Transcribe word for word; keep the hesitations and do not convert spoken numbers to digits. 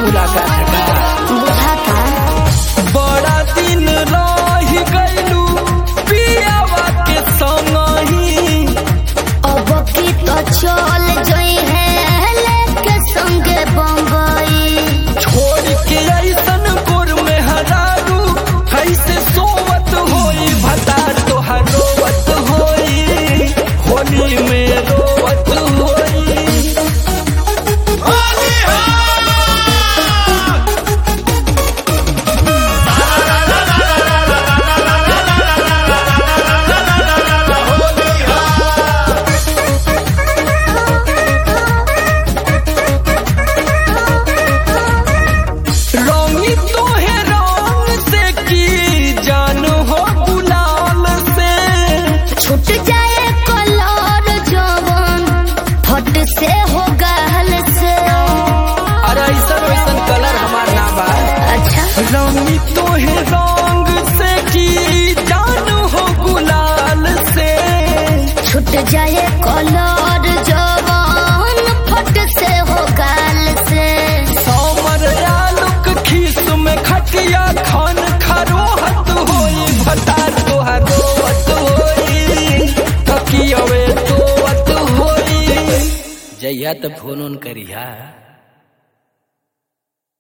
मुलाकात का बुझाता बड़ा दिन रह गइलू पियावा के संगही अब की तो चल जई है लेके संगे बम्बई छोड़ के ऐसन गोर में हरारू कैसे सोवत होई भतार तोहार रोवत होई होली में रोवत होई रंगी तोहे रंग से की जान हो गुलाल से छूट जाए कलर जवन फट से हो गहल से अरे ऐसन वैसन कलर हमार ना बा अच्छा रंगी तोहे रंग से की जान हो गुलाल से छूट जाए कलर जवन फट से हो गहल से समर आलूक खीस में खटिया खान खरोहत होई भतार तोहार रोवत होई तकियवे तोवत होई जइया त फोन उन करिहा।